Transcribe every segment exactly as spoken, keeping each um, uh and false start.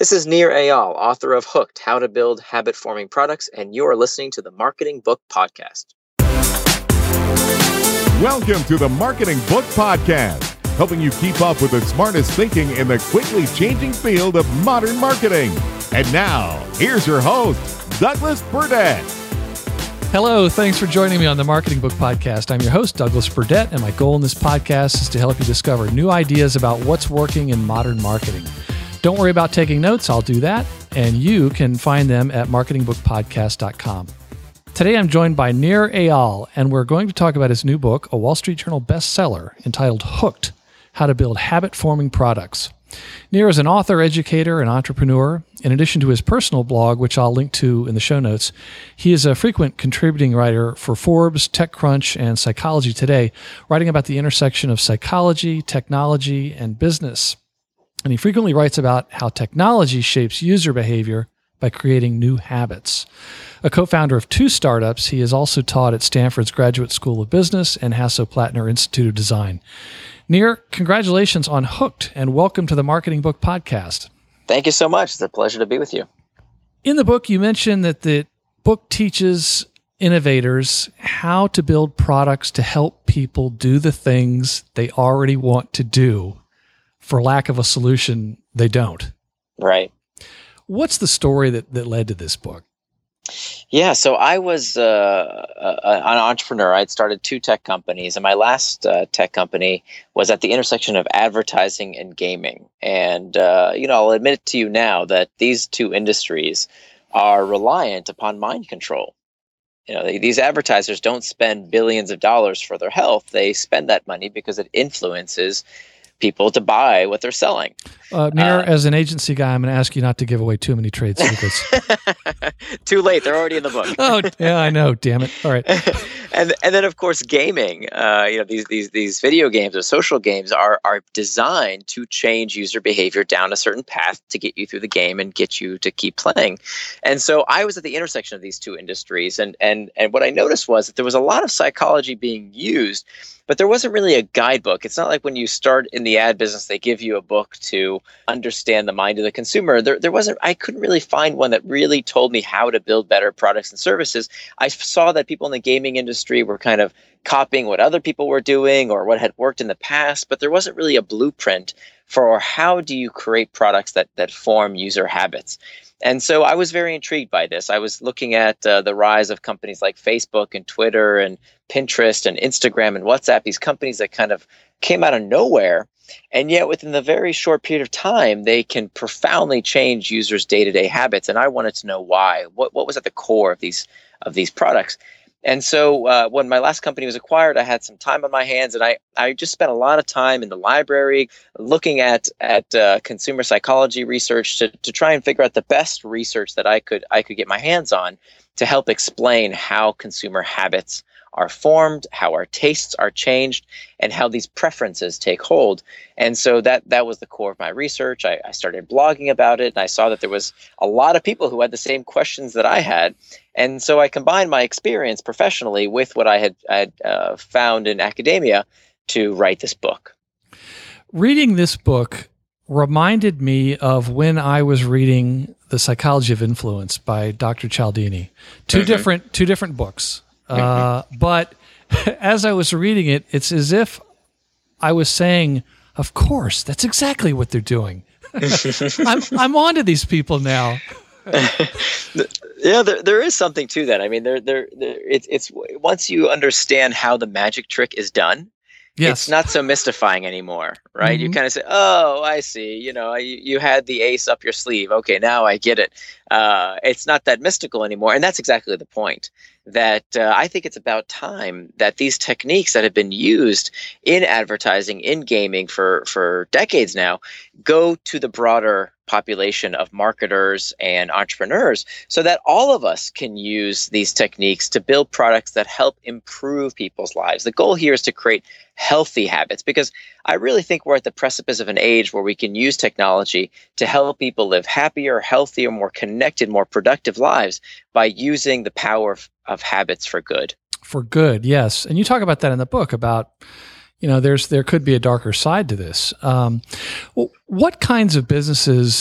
This is Nir Eyal, author of Hooked, How to Build Habit-Forming Products, and you're listening to the Marketing Book Podcast. Welcome to the Marketing Book Podcast, helping you keep up with the smartest thinking in the quickly changing field of modern marketing. And now, here's your host, Douglas Burdett. Hello, thanks for joining me on the Marketing Book Podcast. I'm your host, Douglas Burdett, and my goal in this podcast is to help you discover new ideas about what's working in modern marketing. Don't worry about taking notes, I'll do that, and you can find them at marketing book podcast dot com. Today I'm joined by Nir Eyal, and we're going to talk about his new book, a Wall Street Journal bestseller, entitled Hooked, How to Build Habit-Forming Products. Nir is an author, educator, and entrepreneur. In addition to his personal blog, which I'll link to in the show notes, he is a frequent contributing writer for Forbes, TechCrunch, and Psychology Today, writing about the intersection of psychology, technology, and business. And he frequently writes about how technology shapes user behavior by creating new habits. A co-founder of two startups, he is also taught at Stanford's Graduate School of Business and Hasso-Plattner Institute of Design. Nir, congratulations on Hooked, and welcome to the Marketing Book Podcast. Thank you so much. It's a pleasure to be with you. In the book, you mentioned that the book teaches innovators how to build products to help people do the things they already want to do. For lack of a solution, they don't. Right. What's the story that, that led to this book? Yeah, so I was uh, a, an entrepreneur. I'd started two tech companies, and my last uh, tech company was at the intersection of advertising and gaming. And, uh, you know, I'll admit to you now that these two industries are reliant upon mind control. You know, they, these advertisers don't spend billions of dollars for their health. They spend that money because it influences people to buy what they're selling. Uh, Nir, uh, as an agency guy, I'm going to ask you not to give away too many trade secrets. Too late. They're already in the book. Oh, yeah, I know. Damn it. All right. and and then, of course, gaming. Uh, you know, these these these video games or social games are are designed to change user behavior down a certain path to get you through the game and get you to keep playing. And so I was at the intersection of these two industries, and and and what I noticed was that there was a lot of psychology being used, but there wasn't really a guidebook. It's not like when you start in the ad business, they give you a book to understand the mind of the consumer. There, there wasn't, I couldn't really find one that really told me how to build better products and services. I saw that people in the gaming industry were kind of copying what other people were doing or what had worked in the past, but there wasn't really a blueprint for how do you create products that that form user habits. And so I was very intrigued by this. I was looking at uh, the rise of companies like Facebook and Twitter and Pinterest and Instagram and WhatsApp, these companies that kind of came out of nowhere. And yet within the very short period of time, they can profoundly change users' day-to-day habits. And I wanted to know why. What what was at the core of these of these products? And so uh, when my last company was acquired, I had some time on my hands, and I, I just spent a lot of time in the library looking at at uh, consumer psychology research to, to try and figure out the best research that I could I could get my hands on to help explain how consumer habits are formed, how our tastes are changed, and how these preferences take hold. And so that that was the core of my research. I, I started blogging about it, and I saw that there was a lot of people who had the same questions that I had. And so I combined my experience professionally with what I had, I had uh, found in academia to write this book. Reading this book reminded me of when I was reading The Psychology of Influence by Doctor Cialdini. Two mm-hmm. different two different books. Uh, but as I was reading it, it's as if I was saying, of course, that's exactly what they're doing. I'm, I'm on to these people now. Yeah, there, there is something to that. I mean, there, there, there it's, it's once you understand how the magic trick is done, yes. It's not so mystifying anymore, right? Mm-hmm. You kind of say, oh, I see. You know, you, you had the ace up your sleeve. Okay, now I get it. Uh, it's not that mystical anymore. And that's exactly the point. That uh, I think it's about time that these techniques that have been used in advertising, in gaming for, for decades now, go to the broader population of marketers and entrepreneurs so that all of us can use these techniques to build products that help improve people's lives. The goal here is to create healthy habits, because I really think we're at the precipice of an age where we can use technology to help people live happier, healthier, more connected, more productive lives by using the power of, of habits for good. For good, yes. And you talk about that in the book about, you know, there's there could be a darker side to this. Um, what kinds of businesses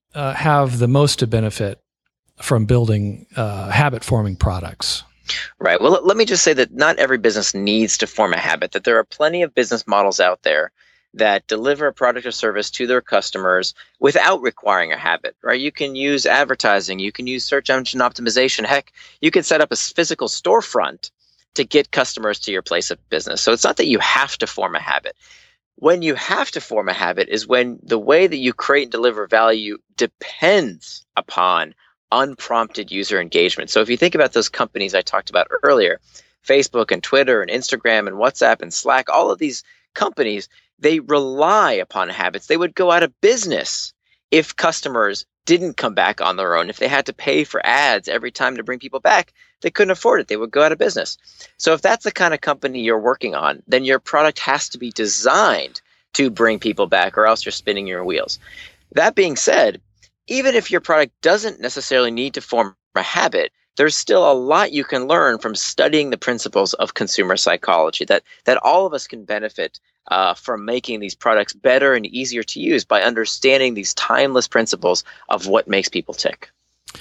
uh, have the most to benefit from building uh, habit-forming products? Right. Well, let me just say that not every business needs to form a habit, that there are plenty of business models out there that deliver a product or service to their customers without requiring a habit, right? You can use advertising, you can use search engine optimization. Heck, you can set up a physical storefront to get customers to your place of business. So it's not that you have to form a habit. When you have to form a habit is when the way that you create and deliver value depends upon unprompted user engagement. So if you think about those companies I talked about earlier, Facebook and Twitter and Instagram and WhatsApp and Slack, all of these companies, they rely upon habits. They would go out of business if customers didn't come back on their own. If they had to pay for ads every time to bring people back, they couldn't afford it. They would go out of business. So if that's the kind of company you're working on, then your product has to be designed to bring people back, or else you're spinning your wheels. That being said, even if your product doesn't necessarily need to form a habit, there's still a lot you can learn from studying the principles of consumer psychology that, that all of us can benefit uh, from making these products better and easier to use by understanding these timeless principles of what makes people tick.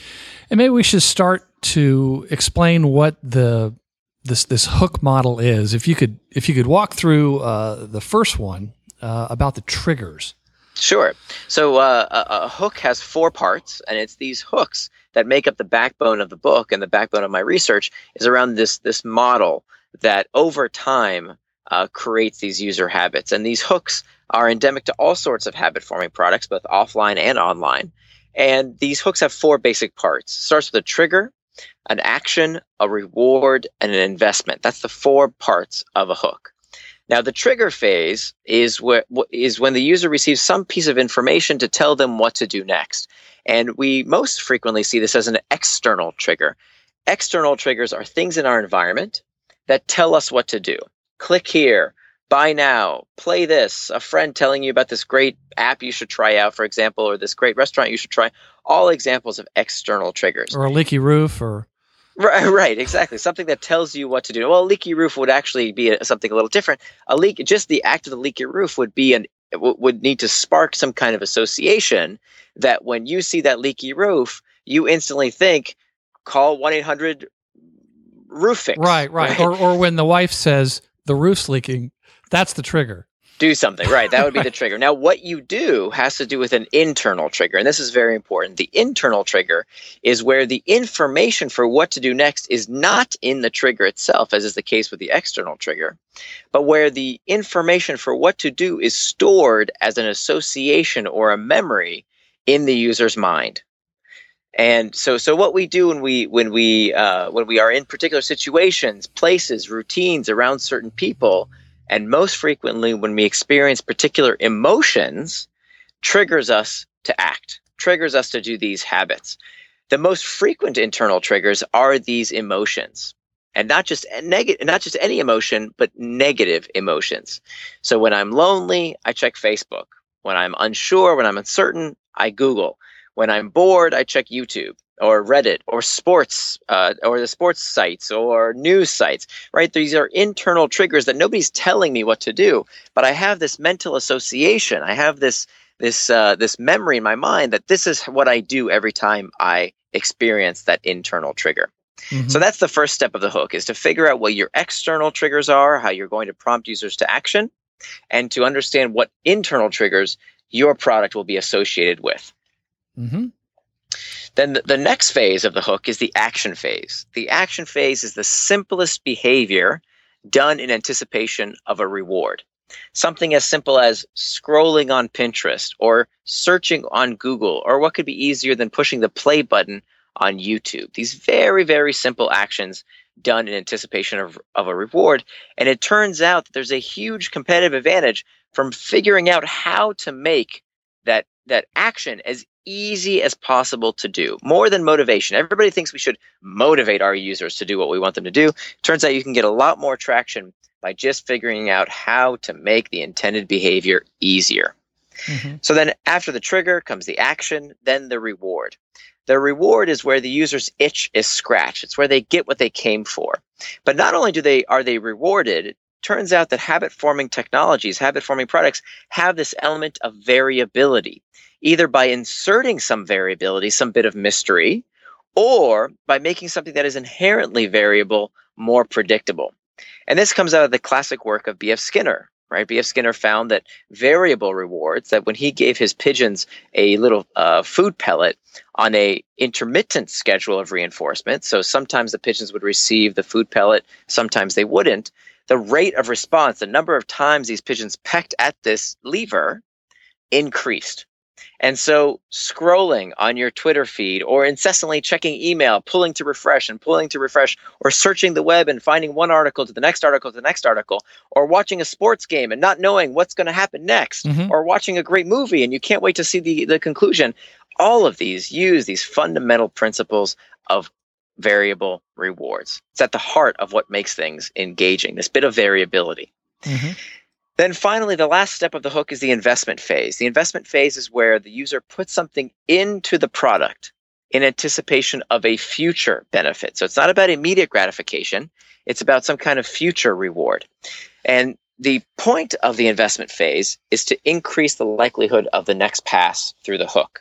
And maybe we should start to explain what the this this hook model is. If you could if you could walk through uh, the first one uh, about the triggers. Sure. So uh, a, a hook has four parts, and it's these hooks that make up the backbone of the book, and the backbone of my research is around this this model that over time uh, creates these user habits. And these hooks are endemic to all sorts of habit-forming products, both offline and online. And these hooks have four basic parts. It starts with a trigger, an action, a reward, and an investment. That's the four parts of a hook. Now, the trigger phase is where is when the user receives some piece of information to tell them what to do next. And we most frequently see this as an external trigger. External triggers are things in our environment that tell us what to do. Click here, buy now, play this, a friend telling you about this great app you should try out, for example, or this great restaurant you should try. All examples of external triggers. Or a leaky roof, or... Right, right, exactly. Something that tells you what to do. Well, a leaky roof would actually be a, something a little different. A leak, just the act of the leaky roof would be an would need to spark some kind of association that when you see that leaky roof, you instantly think, call one eight hundred roof fix. Right, right. right? Or or when the wife says the roof's leaking, that's the trigger. Do something, right? That would be the trigger. Now, what you do has to do with an internal trigger, and this is very important. The internal trigger is where the information for what to do next is not in the trigger itself, as is the case with the external trigger, but where the information for what to do is stored as an association or a memory in the user's mind. And so, so what we do when we when we uh, when we are in particular situations, places, routines around certain people, and most frequently when we experience particular emotions, triggers us to act, triggers us to do these habits. The most frequent internal triggers are these emotions, and not just negative, not just any emotion, but negative emotions. So when I'm lonely, I check Facebook. When I'm unsure, when I'm uncertain, I Google. When I'm bored, I check YouTube or Reddit or sports uh, or the sports sites or news sites, right? These are internal triggers that nobody's telling me what to do, but I have this mental association. I have this this uh, this memory in my mind that this is what I do every time I experience that internal trigger. Mm-hmm. So that's the first step of the hook, is to figure out what your external triggers are, how you're going to prompt users to action, and to understand what internal triggers your product will be associated with. Mm-hmm. Then the, the next phase of the hook is the action phase. The action phase is the simplest behavior done in anticipation of a reward. Something as simple as scrolling on Pinterest or searching on Google, or what could be easier than pushing the play button on YouTube. These very, very simple actions done in anticipation of, of a reward. And it turns out that there's a huge competitive advantage from figuring out how to make that, that action as easy as possible to do. More than motivation. Everybody thinks we should motivate our users to do what we want them to do. Turns out you can get a lot more traction by just figuring out how to make the intended behavior easier. Mm-hmm. So then after the trigger comes the action, then the reward. The reward is where the user's itch is scratched. It's where they get what they came for. But not only do they are they rewarded, it turns out that habit-forming technologies, habit-forming products have this element of variability. either by inserting some variability, some bit of mystery, or by making something that is inherently variable more predictable. And this comes out of the classic work of B F Skinner, right? B F Skinner found that variable rewards, that when he gave his pigeons a little uh, food pellet on a intermittent schedule of reinforcement, so sometimes the pigeons would receive the food pellet, sometimes they wouldn't, the rate of response, the number of times these pigeons pecked at this lever, increased. And so scrolling on your Twitter feed or incessantly checking email, pulling to refresh and pulling to refresh, or searching the web and finding one article to the next article to the next article, or watching a sports game and not knowing what's going to happen next, mm-hmm. or watching a great movie and you can't wait to see the, the conclusion. All of these use these fundamental principles of variable rewards. It's at the heart of what makes things engaging, this bit of variability. Mm-hmm. Then finally, the last step of the hook is the investment phase. The investment phase is where the user puts something into the product in anticipation of a future benefit. So it's not about immediate gratification. It's about some kind of future reward. And the point of the investment phase is to increase the likelihood of the next pass through the hook.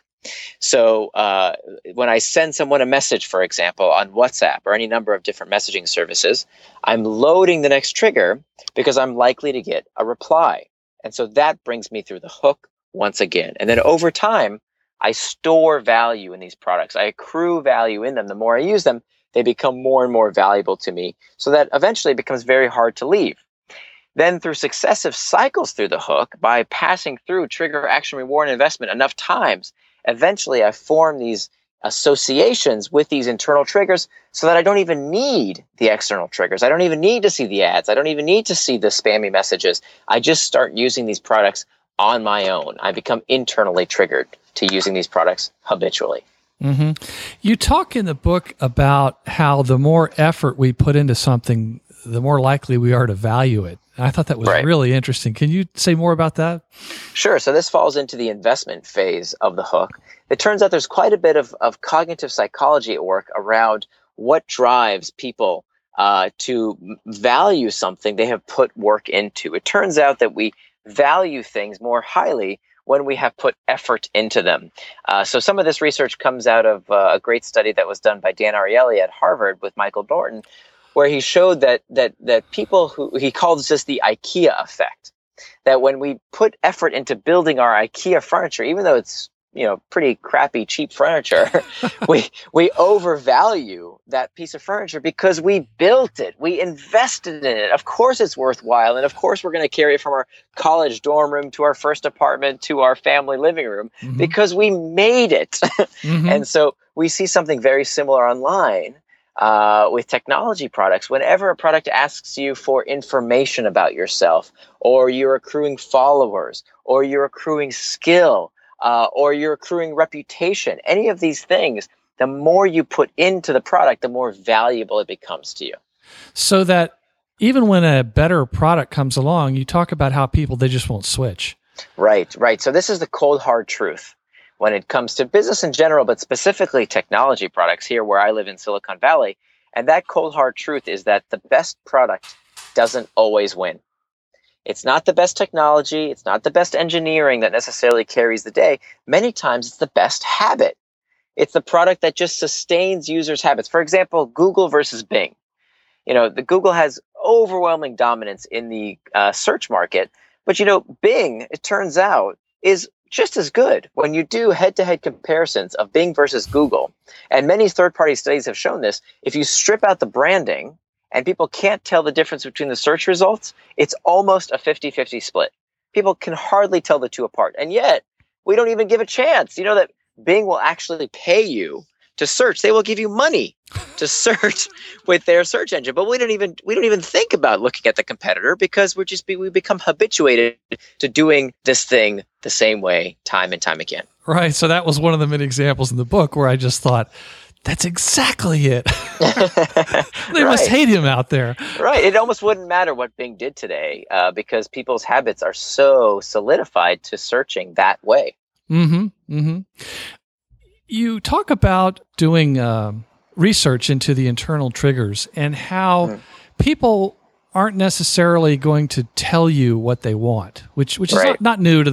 So uh, when I send someone a message, for example, on WhatsApp or any number of different messaging services, I'm loading the next trigger because I'm likely to get a reply. And so that brings me through the hook once again. And then over time, I store value in these products. I accrue value in them. The more I use them, they become more and more valuable to me, so that eventually it becomes very hard to leave. Then through successive cycles through the hook, by passing through trigger, action, reward, and investment enough times, eventually I form these associations with these internal triggers so that I don't even need the external triggers. I don't even need to see the ads. I don't even need to see the spammy messages. I just start using these products on my own. I become internally triggered to using these products habitually. Mm-hmm. You talk in the book about how the more effort we put into something, the more likely we are to value it. I thought that was right. really interesting. Can you say more about that? Sure. So this falls into the investment phase of the hook. It turns out there's quite a bit of, of cognitive psychology at work around what drives people uh, to value something they have put work into. It turns out that we value things more highly when we have put effort into them. Uh, so some of this research comes out of uh, a great study that was done by Dan Ariely at Harvard with Michael Norton, where he showed that that that people who he calls this the IKEA effect, that when we put effort into building our IKEA furniture, even though it's you know pretty crappy, cheap furniture, we we overvalue that piece of furniture because we built it, we invested in it. Of course, it's worthwhile, and of course, we're going to carry it from our college dorm room to our first apartment to our family living room mm-hmm. because we made it. mm-hmm. And so we see something very similar online. Uh, with technology products, whenever a product asks you for information about yourself, or you're accruing followers, or you're accruing skill, uh, or you're accruing reputation, any of these things, the more you put into the product, the more valuable it becomes to you. So that even when a better product comes along, you talk about how people, they just won't switch. Right, right. So this is the cold, hard truth when it comes to business in general, but specifically technology products here where I live in Silicon Valley. And that cold, hard truth is that the best product doesn't always win. It's not the best technology. It's not the best engineering that necessarily carries the day. Many times it's the best habit. It's the product that just sustains users' habits. For example, Google versus Bing. You know, the Google has overwhelming dominance in the uh, search market, but you know, Bing, it turns out, is just as good when you do head-to-head comparisons of Bing versus Google. And many third-party studies have shown this. If you strip out the branding and people can't tell the difference between the search results, it's almost a fifty-fifty split. People can hardly tell the two apart. And yet, we don't even give a chance. You know that Bing will actually pay you to search. They will give you money to search with their search engine. But we don't even we don't even think about looking at the competitor because we're just be, we become habituated to doing this thing the same way time and time again. Right. So that was one of the many examples in the book where I just thought, that's exactly it. They right. must hate him out there. Right. It almost wouldn't matter what Bing did today uh, because people's habits are so solidified to searching that way. Mm-hmm. Mm-hmm. You talk about doing uh, research into the internal triggers and how mm. people aren't necessarily going to tell you what they want, which which is right. not, not new to the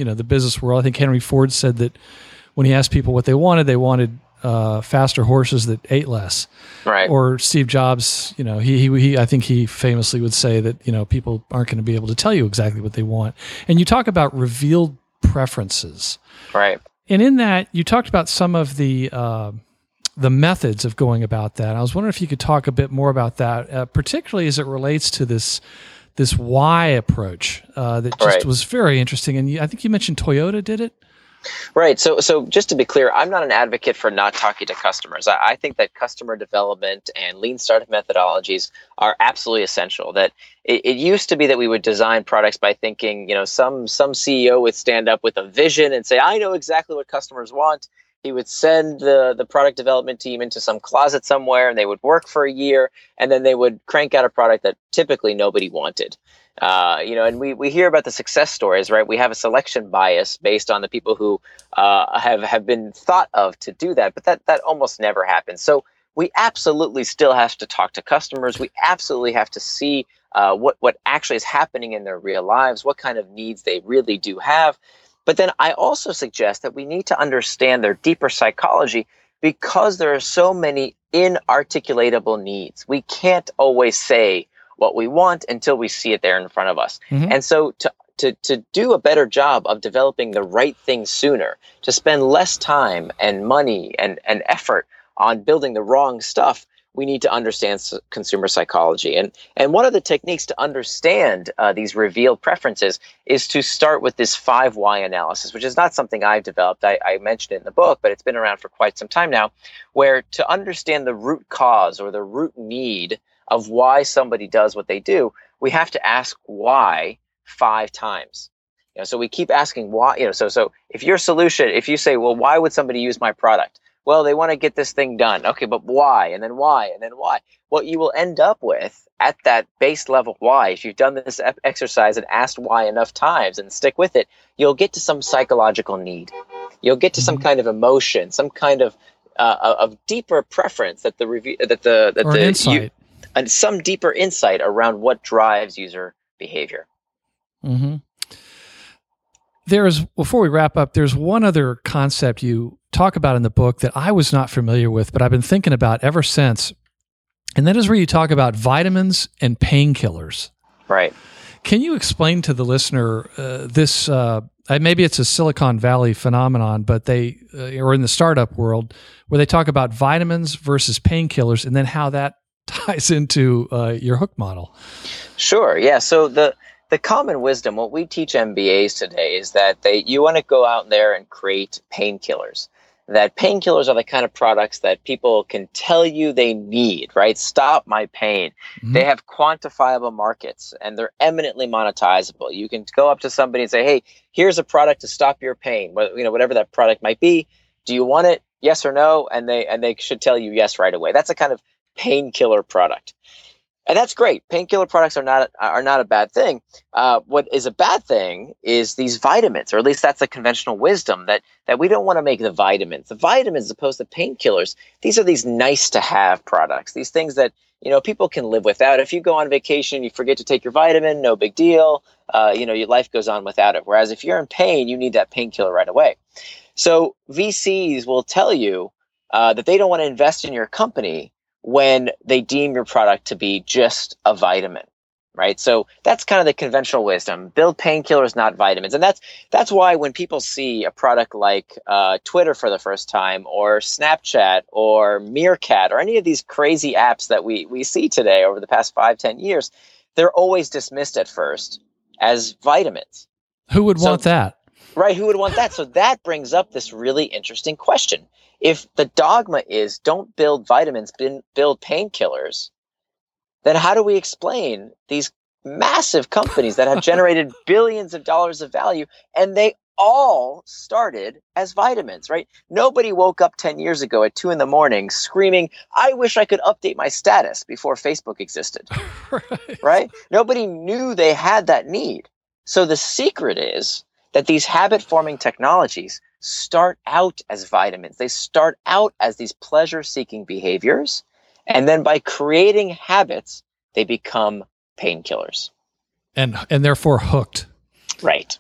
you know, the business world. I think Henry Ford said that when he asked people what they wanted, they wanted uh, faster horses that ate less. Right. Or Steve Jobs, you know, he, he, he, I think he famously would say that, you know, people aren't going to be able to tell you exactly what they want. And you talk about revealed preferences. Right. And in that, you talked about some of the uh, the methods of going about that. I was wondering if you could talk a bit more about that, uh, particularly as it relates to this this why approach uh, that just Right. was very interesting. And you, I think you mentioned Toyota did it. Right. So, so just to be clear, I'm not an advocate for not talking to customers. I, I think that customer development and lean startup methodologies are absolutely essential. That it, it used to be that we would design products by thinking, you know, some some C E O would stand up with a vision and say, I know exactly what customers want. He would send the, the product development team into some closet somewhere, and they would work for a year, and then they would crank out a product that typically nobody wanted. Uh, you know, and we, we hear about the success stories, right? We have a selection bias based on the people who uh, have, have been thought of to do that, but that, that almost never happens. So we absolutely still have to talk to customers. We absolutely have to see uh, what, what actually is happening in their real lives, what kind of needs they really do have. But then I also suggest that we need to understand their deeper psychology, because there are so many inarticulatable needs. We can't always say what we want until we see it there in front of us. Mm-hmm. And so to, to, to do a better job of developing the right thing sooner, to spend less time and money and, and effort on building the wrong stuff, we need to understand s- consumer psychology. And, and one of the techniques to understand uh, these revealed preferences is to start with this five why analysis, which is not something I've developed. I, I mentioned it in the book, but it's been around for quite some time now, where to understand the root cause or the root need of why somebody does what they do, we have to ask why five times. You know, so we keep asking why. You know, so so if your solution, if you say, well, why would somebody use my product? Well, they want to get this thing done. Okay, but why? And then why? And then why? What you will end up with at that base level why, if you've done this exercise and asked why enough times and stick with it, you'll get to some psychological need. You'll get to some kind of emotion, some kind of uh, of deeper preference that the review that the that or the an insight. You, and some deeper insight around what drives user behavior. Mm-hmm. There's, before we wrap up, there's one other concept you talk about in the book that I was not familiar with, but I've been thinking about ever since. And that is where you talk about vitamins and painkillers. Right. Can you explain to the listener uh, this, uh, maybe it's a Silicon Valley phenomenon, but they, uh, or in the startup world, where they talk about vitamins versus painkillers, and then how that ties into uh, your hook model? Sure. Yeah. So the the common wisdom, what we teach M B As today, is that they you want to go out there and create painkillers. That painkillers are the kind of products that people can tell you they need, right? Stop my pain. Mm-hmm. They have quantifiable markets, and they're eminently monetizable. You can go up to somebody and say, hey, here's a product to stop your pain, you know, whatever that product might be. Do you want it? Yes or no? And they and they should tell you yes right away. That's a kind of painkiller product. And that's great. Painkiller products are not are not a bad thing. Uh, what is a bad thing is these vitamins, or at least that's the conventional wisdom, that that we don't want to make the vitamins. The vitamins, as opposed to painkillers, these are these nice to have products. These things that, you know, people can live without. If you go on vacation, you forget to take your vitamin, no big deal. Uh, you know, your life goes on without it. Whereas if you're in pain, you need that painkiller right away. So V Cs will tell you uh, that they don't want to invest in your company when they deem your product to be just a vitamin, right? So that's kind of the conventional wisdom. Build painkillers, not vitamins. And that's that's why when people see a product like uh, Twitter for the first time, or Snapchat, or Meerkat, or any of these crazy apps that we, we see today over the past five, ten years, they're always dismissed at first as vitamins. Who would so, want that? Right, who would want that? So that brings up this really interesting question. If the dogma is don't build vitamins, build painkillers, then how do we explain these massive companies that have generated billions of dollars of value, and they all started as vitamins, right? Nobody woke up ten years ago at two in the morning screaming, I wish I could update my status before Facebook existed, right. right? Nobody knew they had that need. So the secret is that these habit-forming technologies start out as vitamins. They start out as these pleasure-seeking behaviors, and then by creating habits, they become painkillers. And and therefore hooked. Right.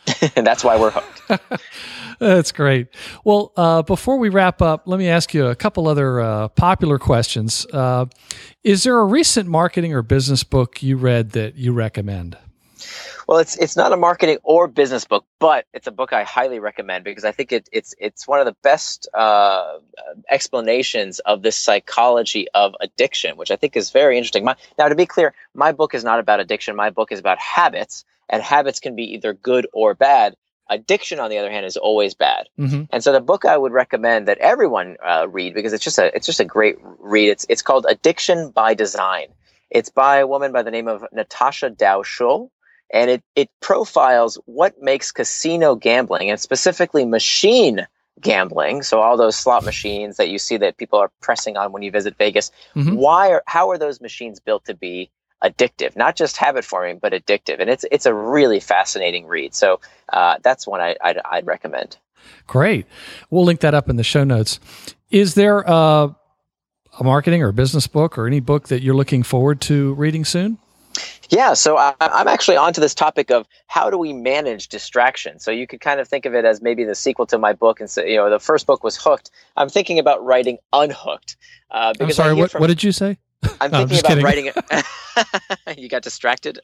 And that's why we're hooked. That's great. Well, uh, before we wrap up, let me ask you a couple other uh, popular questions. Uh, is there a recent marketing or business book you read that you recommend? Well, it's it's not a marketing or business book, but it's a book I highly recommend because I think it, it's it's one of the best uh, explanations of the psychology of addiction, which I think is very interesting. My, now, to be clear, my book is not about addiction. My book is about habits, and habits can be either good or bad. Addiction, on the other hand, is always bad. Mm-hmm. And so the book I would recommend that everyone uh, read, because it's just a it's just a great read. It's it's called Addiction by Design. It's by a woman by the name of Natasha Dow Schull. And it, it profiles what makes casino gambling, and specifically machine gambling. So all those slot machines that you see that people are pressing on when you visit Vegas. Mm-hmm. Why are how are those machines built to be addictive? Not just habit forming, but addictive. And it's it's a really fascinating read. So uh, that's one I, I'd, I'd recommend. Great. We'll link that up in the show notes. Is there a, a marketing or business book or any book that you're looking forward to reading soon? Yeah, so I, I'm actually onto this topic of how do we manage distraction. So you could kind of think of it as maybe the sequel to my book. And so, you know, the first book was Hooked. I'm thinking about writing Unhooked. Uh, I'm sorry, what, from, what did you say? I'm no, thinking I'm about writing it. You got distracted.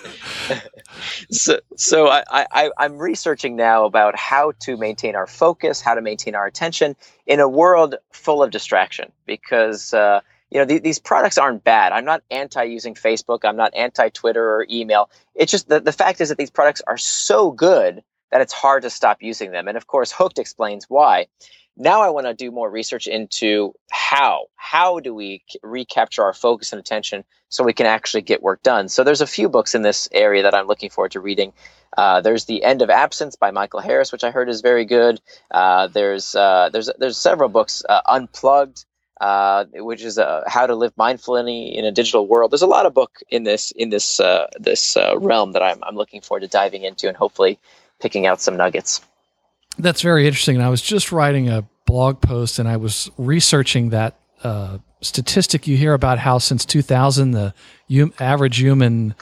so, so I, I, I'm researching now about how to maintain our focus, how to maintain our attention in a world full of distraction. Because uh, you know, th- these products aren't bad. I'm not anti-using Facebook. I'm not anti-Twitter or email. It's just the, the fact is that these products are so good that it's hard to stop using them. And of course, Hooked explains why. Now I want to do more research into how. How do we recapture our focus and attention so we can actually get work done? So there's a few books in this area that I'm looking forward to reading. Uh, there's The End of Absence by Michael Harris, which I heard is very good. Uh, there's uh, there's there's several books. Uh, Unplugged, uh, which is uh, how to live mindfully in a digital world. There's a lot of book in this in this uh, this uh, realm that I'm I'm looking forward to diving into and hopefully picking out some nuggets. That's very interesting. And I was just writing a blog post and I was researching that uh, statistic you hear about how since two thousand, the hum- average human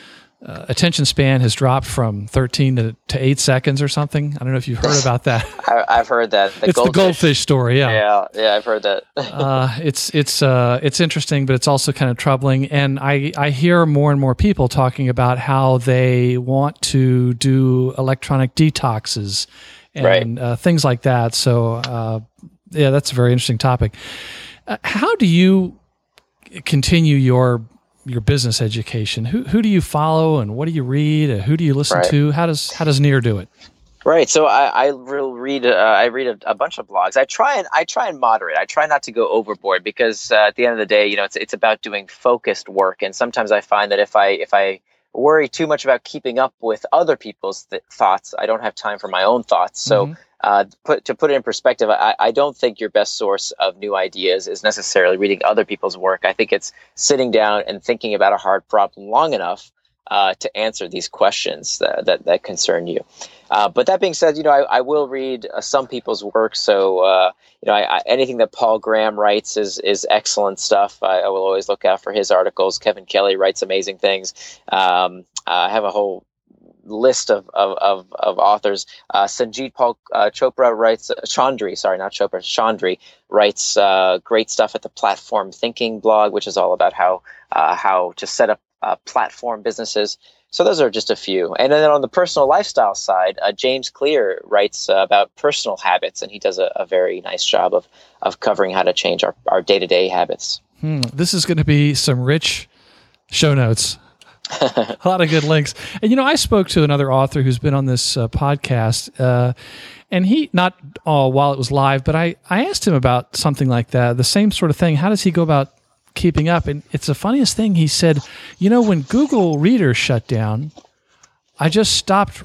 uh, attention span has dropped from thirteen to, to eight seconds or something. I don't know if you've heard about that. I, I've heard that. The it's goldfish. the goldfish story. Yeah. Yeah. Yeah. I've heard that. uh, it's, it's, uh, it's interesting, but it's also kind of troubling. And I, I hear more and more people talking about how they want to do electronic detoxes and right. uh, things like that. So, uh, yeah, that's a very interesting topic. Uh, how do you continue your your business education? Who who do you follow, and what do you read? Uh, who do you listen right. to? How does how does Nir do it? Right. So I, I will read. Uh, I read a, a bunch of blogs. I try and I try and moderate. I try not to go overboard because uh, at the end of the day, you know, it's it's about doing focused work. And sometimes I find that if I if I worry too much about keeping up with other people's th- thoughts, I don't have time for my own thoughts. So. Mm-hmm. Uh, put, to put it in perspective, I, I don't think your best source of new ideas is necessarily reading other people's work. I think it's sitting down and thinking about a hard problem long enough uh, to answer these questions that that, that concern you. Uh, but that being said, you know, I, I will read uh, some people's work. So, uh, you know, I, I, anything that Paul Graham writes is is excellent stuff. I, I will always look out for his articles. Kevin Kelly writes amazing things. Um, I have a whole list of of of, of authors. Uh, Sanjit Paul uh, Chopra writes. Uh, Chandri, sorry, not Chopra. Chandri writes uh, great stuff at the Platform Thinking blog, which is all about how uh, how to set up uh, platform businesses. So those are just a few. And then on the personal lifestyle side, uh, James Clear writes uh, about personal habits, and he does a, a very nice job of of covering how to change our our day to day habits. Hmm. This is going to be some rich show notes. A lot of good links. And, you know, I spoke to another author who's been on this uh, podcast, uh, and he, not uh, while it was live, but I, I asked him about something like that, the same sort of thing. How does he go about keeping up? And it's the funniest thing. He said, you know, when Google Reader shut down, I just stopped,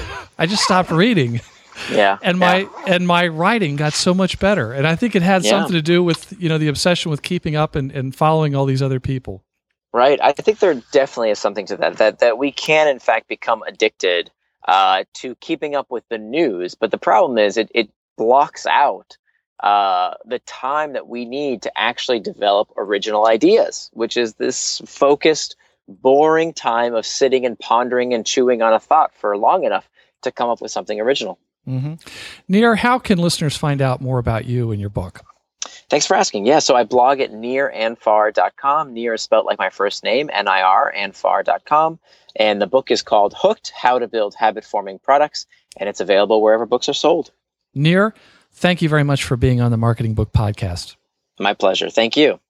I just stopped reading. Yeah. And my, yeah. and my writing got so much better. And I think it had yeah. something to do with, you know, the obsession with keeping up and, and following all these other people. Right. I think there definitely is something to that, that, that we can, in fact, become addicted uh, to keeping up with the news. But the problem is it, it blocks out uh, the time that we need to actually develop original ideas, which is this focused, boring time of sitting and pondering and chewing on a thought for long enough to come up with something original. Mm-hmm. Nir, how can listeners find out more about you and your book? Thanks for asking. Yeah, so I blog at nir and far dot com. Nir is spelled like my first name, N I R, and far dot com. And the book is called Hooked, How to Build Habit-Forming Products, and it's available wherever books are sold. Nir, thank you very much for being on the Marketing Book Podcast. My pleasure. Thank you.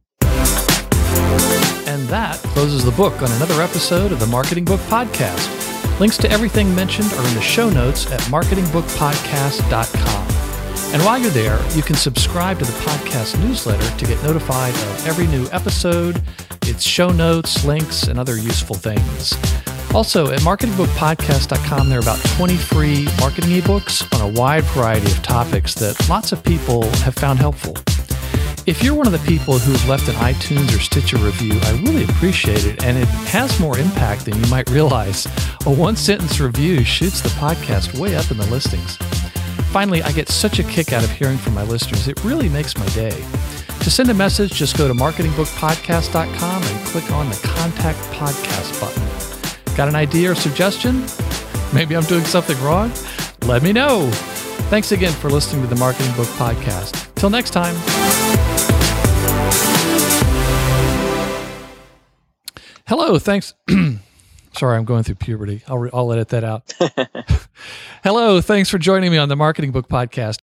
And that closes the book on another episode of the Marketing Book Podcast. Links to everything mentioned are in the show notes at marketing book podcast dot com. And while you're there, you can subscribe to the podcast newsletter to get notified of every new episode, its show notes, links, and other useful things. Also, at marketing book podcast dot com, there are about twenty free marketing ebooks on a wide variety of topics that lots of people have found helpful. If you're one of the people who've left an iTunes or Stitcher review, I really appreciate it, and it has more impact than you might realize. A one-sentence review shoots the podcast way up in the listings. Finally, I get such a kick out of hearing from my listeners. It really makes my day. To send a message, just go to marketing book podcast dot com and click on the Contact Podcast button. Got an idea or suggestion? Maybe I'm doing something wrong? Let me know. Thanks again for listening to the Marketing Book Podcast. Till next time. Hello, thanks. Sorry, I'm going through puberty. I'll, re- I'll edit that out. Hello, thanks for joining me on the Marketing Book Podcast.